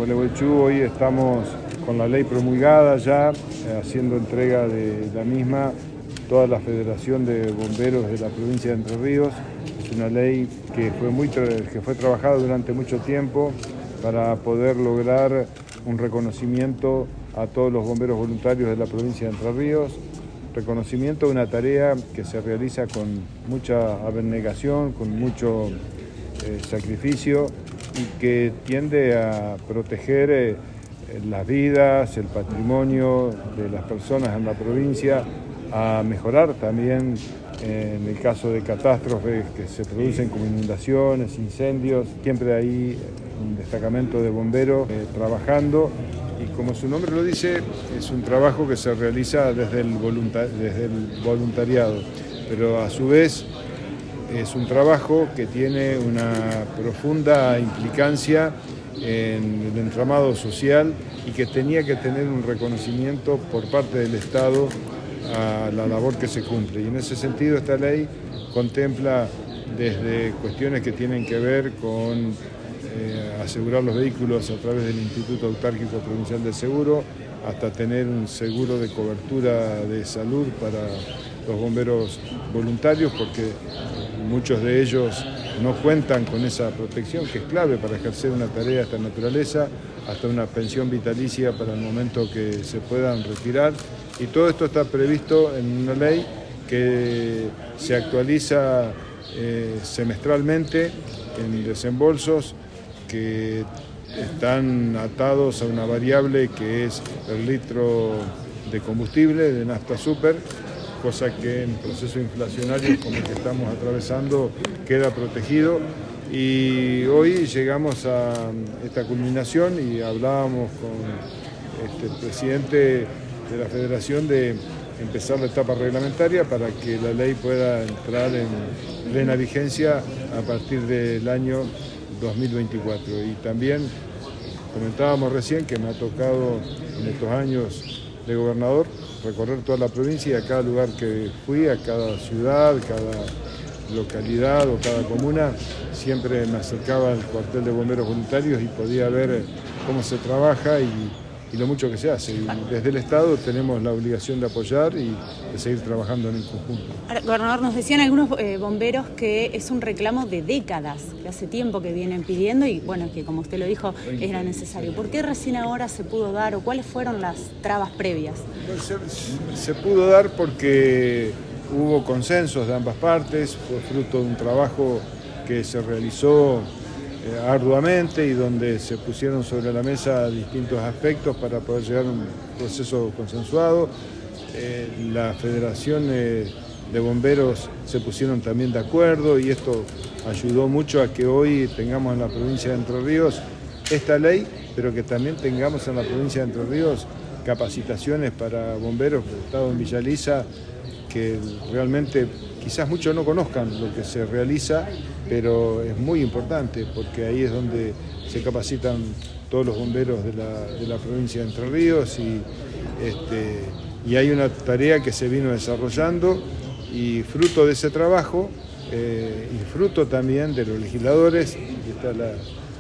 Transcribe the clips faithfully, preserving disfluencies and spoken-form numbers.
Gualeguaychú hoy estamos con la ley promulgada ya, eh, haciendo entrega de la misma toda la Federación de Bomberos de la provincia de Entre Ríos. Es una ley que fue, muy que fue trabajada durante mucho tiempo para poder lograr un reconocimiento a todos los bomberos voluntarios de la provincia de Entre Ríos, reconocimiento de una tarea que se realiza con mucha abnegación, con mucho eh, sacrificio y que tiende a proteger eh, las vidas, el patrimonio de las personas en la provincia, a mejorar también eh, en el caso de catástrofes que se producen como inundaciones, incendios, siempre hay un destacamento de bomberos eh, trabajando. Y como su nombre lo dice, es un trabajo que se realiza desde el, voluntar desde el voluntariado, pero a su vez es un trabajo que tiene una profunda implicancia en el entramado social y que tenía que tener un reconocimiento por parte del Estado a la labor que se cumple. Y en ese sentido esta ley contempla desde cuestiones que tienen que ver con Eh, asegurar los vehículos a través del Instituto Autárquico Provincial del Seguro, hasta tener un seguro de cobertura de salud para los bomberos voluntarios, porque muchos de ellos no cuentan con esa protección que es clave para ejercer una tarea de esta naturaleza, hasta una pensión vitalicia para el momento que se puedan retirar. Y todo esto está previsto en una ley que se actualiza eh, semestralmente en desembolsos que están atados a una variable que es el litro de combustible, de nafta super, cosa que en proceso inflacionario como el que estamos atravesando queda protegido. Y hoy llegamos a esta culminación y hablábamos con este, el presidente de la Federación de empezar la etapa reglamentaria para que la ley pueda entrar en plena vigencia a partir del año dos mil veinticuatro. Y también comentábamos recién que me ha tocado en estos años de gobernador recorrer toda la provincia y a cada lugar que fui, a cada ciudad, cada localidad o cada comuna, siempre me acercaba al cuartel de bomberos voluntarios y podía ver cómo se trabaja y y lo mucho que se hace. Y desde el Estado tenemos la obligación de apoyar y de seguir trabajando en el conjunto. Ahora, gobernador, nos decían algunos eh, bomberos que es un reclamo de décadas, que hace tiempo que vienen pidiendo y bueno, que como usted lo dijo, era necesario. ¿Por qué recién ahora se pudo dar o cuáles fueron las trabas previas? Se, se pudo dar porque hubo consensos de ambas partes, fue fruto de un trabajo que se realizó Eh, arduamente y donde se pusieron sobre la mesa distintos aspectos para poder llegar a un proceso consensuado. Eh, la Federación eh, de Bomberos se pusieron también de acuerdo y esto ayudó mucho a que hoy tengamos en la provincia de Entre Ríos esta ley, pero que también tengamos en la provincia de Entre Ríos capacitaciones para bomberos, el Estado en Villa Elisa, que realmente quizás muchos no conozcan lo que se realiza, pero es muy importante porque ahí es donde se capacitan todos los bomberos de la, de la provincia de Entre Ríos y, este, y hay una tarea que se vino desarrollando y fruto de ese trabajo eh, y fruto también de los legisladores, y está la,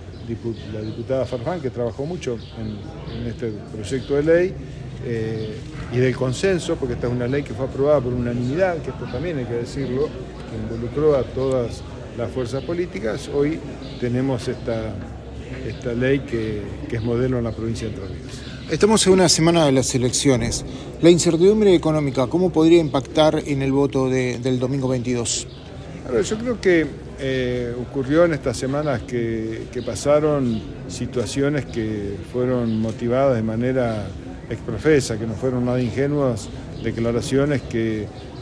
la diputada Farfán que trabajó mucho en, en este proyecto de ley, Eh, y del consenso, porque esta es una ley que fue aprobada por unanimidad, que esto también hay que decirlo, que involucró a todas las fuerzas políticas. Hoy tenemos esta, esta ley que, que es modelo en la provincia de Entre Ríos. Estamos en una semana de las elecciones. La incertidumbre económica, ¿cómo podría impactar en el voto de, del domingo veintidós? A ver, yo creo que eh, ocurrió en estas semanas que, que pasaron situaciones que fueron motivadas de manera exprofesa, que no fueron nada ingenuas, declaraciones que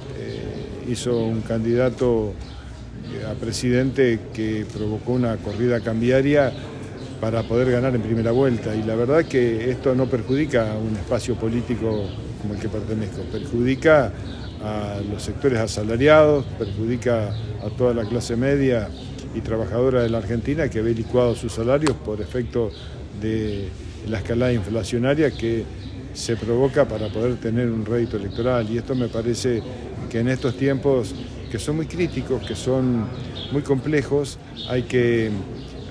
eh, hizo un candidato a presidente que provocó una corrida cambiaria para poder ganar en primera vuelta. Y la verdad que esto no perjudica a un espacio político como el que pertenezco, perjudica a los sectores asalariados, perjudica a toda la clase media y trabajadora de la Argentina que ve licuados sus salarios por efecto de la escalada inflacionaria que se provoca para poder tener un rédito electoral. Y esto me parece que en estos tiempos que son muy críticos, que son muy complejos, hay que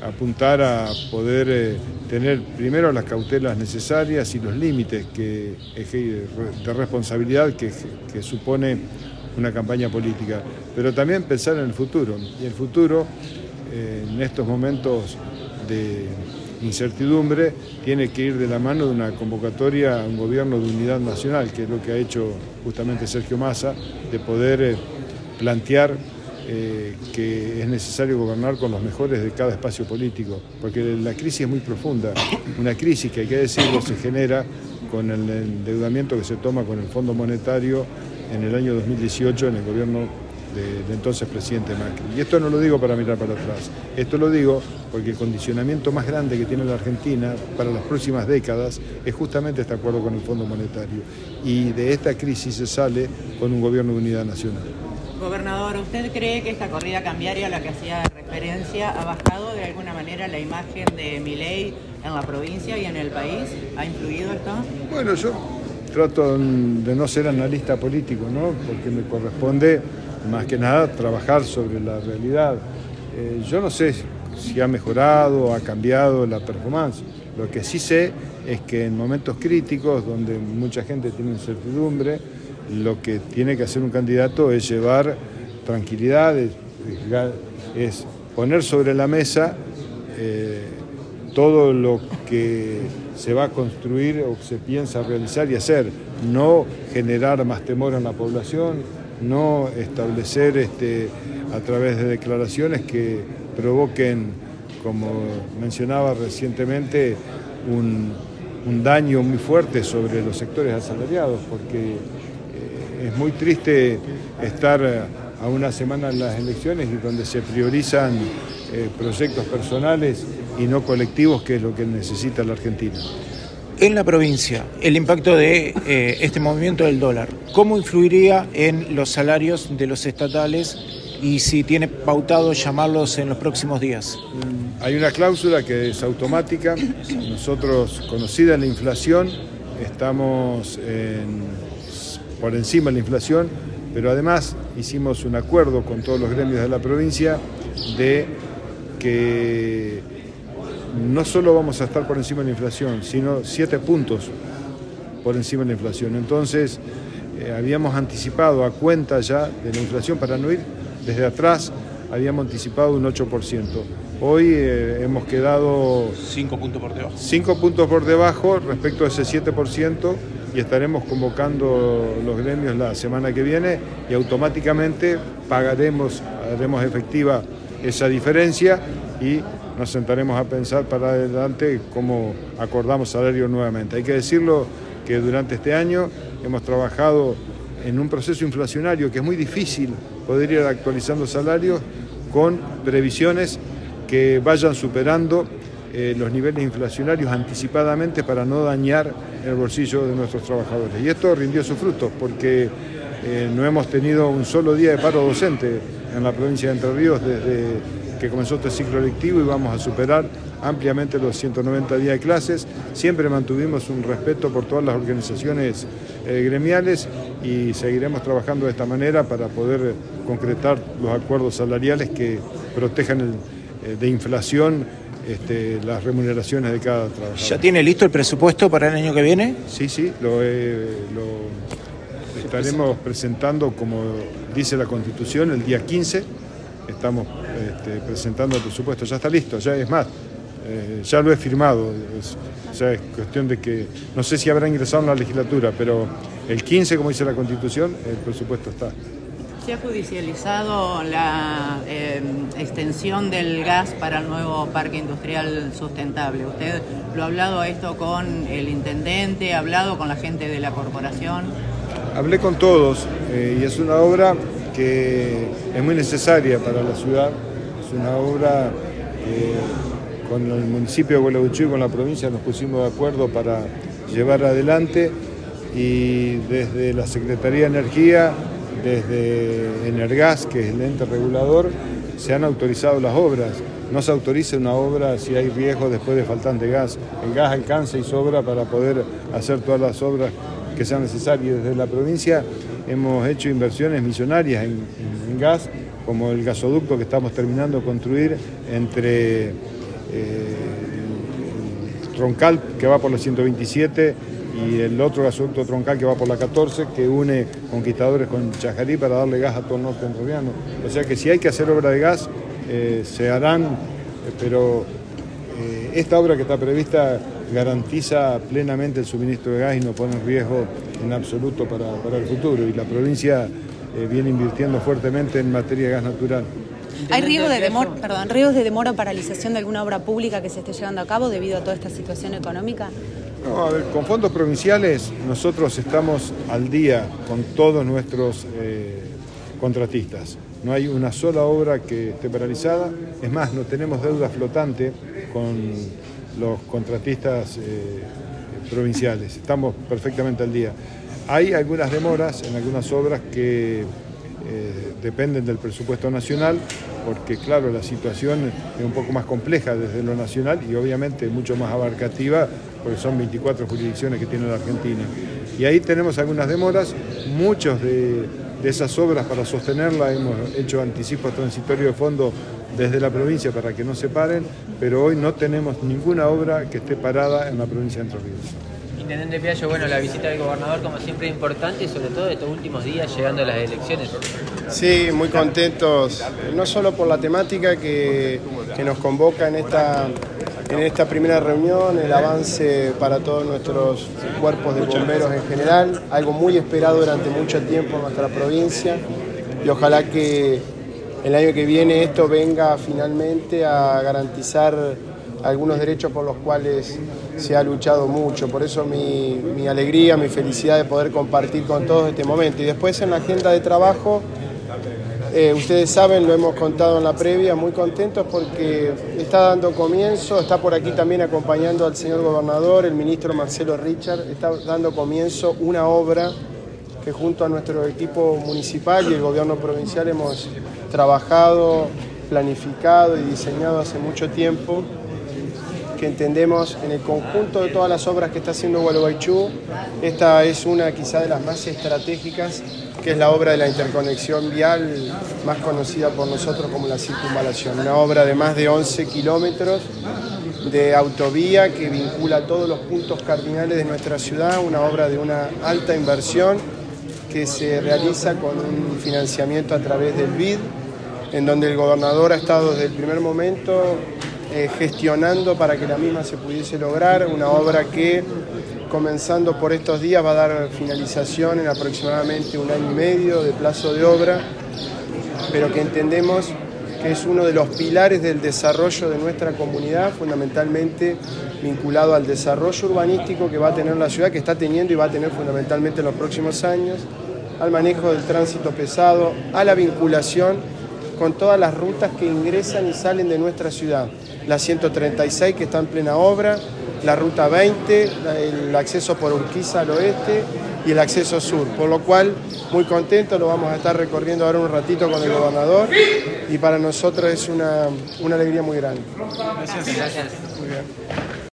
apuntar a poder eh, tener primero las cautelas necesarias y los límites que, de responsabilidad que, que supone una campaña política, pero también pensar en el futuro. Y el futuro, eh, en estos momentos de incertidumbre, tiene que ir de la mano de una convocatoria a un gobierno de unidad nacional, que es lo que ha hecho justamente Sergio Massa, de poder eh, plantear eh, que es necesario gobernar con los mejores de cada espacio político, porque la crisis es muy profunda, una crisis que hay que decirlo se genera con el endeudamiento que se toma con el Fondo Monetario en el año dos mil dieciocho en el gobierno del de entonces presidente Macri. Y esto no lo digo para mirar para atrás, esto lo digo porque el condicionamiento más grande que tiene la Argentina para las próximas décadas es justamente este acuerdo con el Fondo Monetario. Y de esta crisis se sale con un gobierno de unidad nacional. Gobernador, ¿usted cree que esta corrida cambiaria a la que hacía referencia ha bajado de alguna manera la imagen de Milei en la provincia y en el país? ¿Ha influido esto? Bueno, yo trato de no ser analista político, ¿no? Porque me corresponde más que nada trabajar sobre la realidad. Eh, yo no sé si ha mejorado o ha cambiado la performance. Lo que sí sé es que en momentos críticos, donde mucha gente tiene incertidumbre, lo que tiene que hacer un candidato es llevar tranquilidad, es, es poner sobre la mesa eh, todo lo que se va a construir o que se piensa realizar y hacer, no generar más temor en la población, no establecer este, a través de declaraciones que provoquen, como mencionaba recientemente, un, un daño muy fuerte sobre los sectores asalariados, porque eh, es muy triste estar a una semana en las elecciones y donde se priorizan eh, proyectos personales y no colectivos, que es lo que necesita la Argentina. En la provincia, el impacto de eh, este movimiento del dólar, ¿cómo influiría en los salarios de los estatales y si tiene pautado llamarlos en los próximos días? Hay una cláusula que es automática. Nosotros, conocida la inflación, estamos en, por encima de la inflación, pero además hicimos un acuerdo con todos los gremios de la provincia de que no solo vamos a estar por encima de la inflación, sino siete puntos por encima de la inflación. Entonces, eh, habíamos anticipado a cuenta ya de la inflación, para no ir desde atrás, habíamos anticipado un ocho por ciento. Hoy eh, hemos quedado cinco puntos por debajo. cinco puntos por debajo respecto a ese siete por ciento y estaremos convocando los gremios la semana que viene y automáticamente pagaremos, haremos efectiva esa diferencia y nos sentaremos a pensar para adelante cómo acordamos salario nuevamente. Hay que decirlo que durante este año hemos trabajado en un proceso inflacionario que es muy difícil poder ir actualizando salarios con previsiones que vayan superando eh, los niveles inflacionarios anticipadamente para no dañar el bolsillo de nuestros trabajadores. Y esto rindió sus frutos porque eh, no hemos tenido un solo día de paro docente en la provincia de Entre Ríos desde que comenzó este ciclo lectivo y vamos a superar ampliamente los ciento noventa días de clases. Siempre mantuvimos un respeto por todas las organizaciones eh, gremiales y seguiremos trabajando de esta manera para poder concretar los acuerdos salariales que protejan el, eh, de inflación este, las remuneraciones de cada trabajador. ¿Ya tiene listo el presupuesto para el año que viene? Sí, sí, lo, eh, lo estaremos presentando, como dice la Constitución, el día quince. Estamos este, presentando el presupuesto, ya está listo, ya es más, eh, ya lo he firmado, es, ya es cuestión de que, no sé si habrá ingresado en la legislatura, pero el quince, como dice la Constitución, el presupuesto está. ¿Se ha judicializado la eh, extensión del gas para el nuevo parque industrial sustentable? ¿Usted lo ha hablado esto con el intendente, ha hablado con la gente de la corporación? Hablé con todos eh, y es una obra que es muy necesaria para la ciudad, es una obra que con el municipio de Gualeguaychú y con la provincia nos pusimos de acuerdo para llevar adelante y desde la Secretaría de Energía, desde Energas, que es el ente regulador, se han autorizado las obras. No se autoriza una obra si hay riesgo después de faltante gas. El gas alcanza y sobra para poder hacer todas las obras que sean necesarias. Desde la provincia hemos hecho inversiones millonarias en, en, en gas, como el gasoducto que estamos terminando de construir entre eh, el, el troncal que va por la ciento veintisiete y el otro gasoducto troncal que va por la catorce, que une Conquistadores con Chajarí para darle gas a todo el norte entrerriano. O sea que si hay que hacer obra de gas, eh, se harán, eh, pero eh, esta obra que está prevista garantiza plenamente el suministro de gas y no pone en riesgo en absoluto para, para el futuro. Y la provincia eh, viene invirtiendo fuertemente en materia de gas natural. ¿Hay riesgo de demora, perdón, riesgos de demora o paralización de alguna obra pública que se esté llevando a cabo debido a toda esta situación económica? No, a ver, con fondos provinciales nosotros estamos al día con todos nuestros eh, contratistas. No hay una sola obra que esté paralizada. Es más, no tenemos deuda flotante con los contratistas eh, provinciales. Estamos perfectamente al día. Hay algunas demoras en algunas obras que eh, dependen del presupuesto nacional, porque claro, la situación es un poco más compleja desde lo nacional y obviamente mucho más abarcativa, porque son veinticuatro jurisdicciones que tiene la Argentina. Y ahí tenemos algunas demoras. Muchos de, de esas obras, para sostenerla, hemos hecho anticipos transitorios de fondo desde la provincia para que no se paren, pero hoy no tenemos ninguna obra que esté parada en la provincia de Entre Ríos. Intendente Piaggio, bueno, la visita del gobernador como siempre es importante y sobre todo estos últimos días llegando a las elecciones. Sí, muy contentos, no solo por la temática que, que nos convoca en esta, en esta primera reunión, el avance para todos nuestros cuerpos de bomberos en general, algo muy esperado durante mucho tiempo en nuestra provincia y ojalá que el año que viene esto venga finalmente a garantizar algunos derechos por los cuales se ha luchado mucho. Por eso mi, mi alegría, mi felicidad de poder compartir con todos este momento. Y después en la agenda de trabajo, eh, ustedes saben, lo hemos contado en la previa, muy contentos porque está dando comienzo, está por aquí también acompañando al señor gobernador, el ministro Marcelo Richard, está dando comienzo una obra que junto a nuestro equipo municipal y el gobierno provincial hemos trabajado, planificado y diseñado hace mucho tiempo, que entendemos en el conjunto de todas las obras que está haciendo Gualeguaychú, esta es una quizá de las más estratégicas, que es la obra de la interconexión vial, más conocida por nosotros como la circunvalación, una obra de más de once kilómetros de autovía que vincula todos los puntos cardinales de nuestra ciudad, una obra de una alta inversión que se realiza con un financiamiento a través del B I D, en donde el gobernador ha estado desde el primer momento eh, gestionando para que la misma se pudiese lograr, una obra que, comenzando por estos días, va a dar finalización en aproximadamente un año y medio de plazo de obra, pero que entendemos que es uno de los pilares del desarrollo de nuestra comunidad, fundamentalmente vinculado al desarrollo urbanístico que va a tener la ciudad, que está teniendo y va a tener fundamentalmente en los próximos años, al manejo del tránsito pesado, a la vinculación con todas las rutas que ingresan y salen de nuestra ciudad. La ciento treinta y seis que está en plena obra, la ruta veinte, el acceso por Urquiza al oeste y el acceso sur. Por lo cual, muy contento, lo vamos a estar recorriendo ahora un ratito con el gobernador y para nosotros es una, una alegría muy grande. Gracias. Gracias. Muy bien.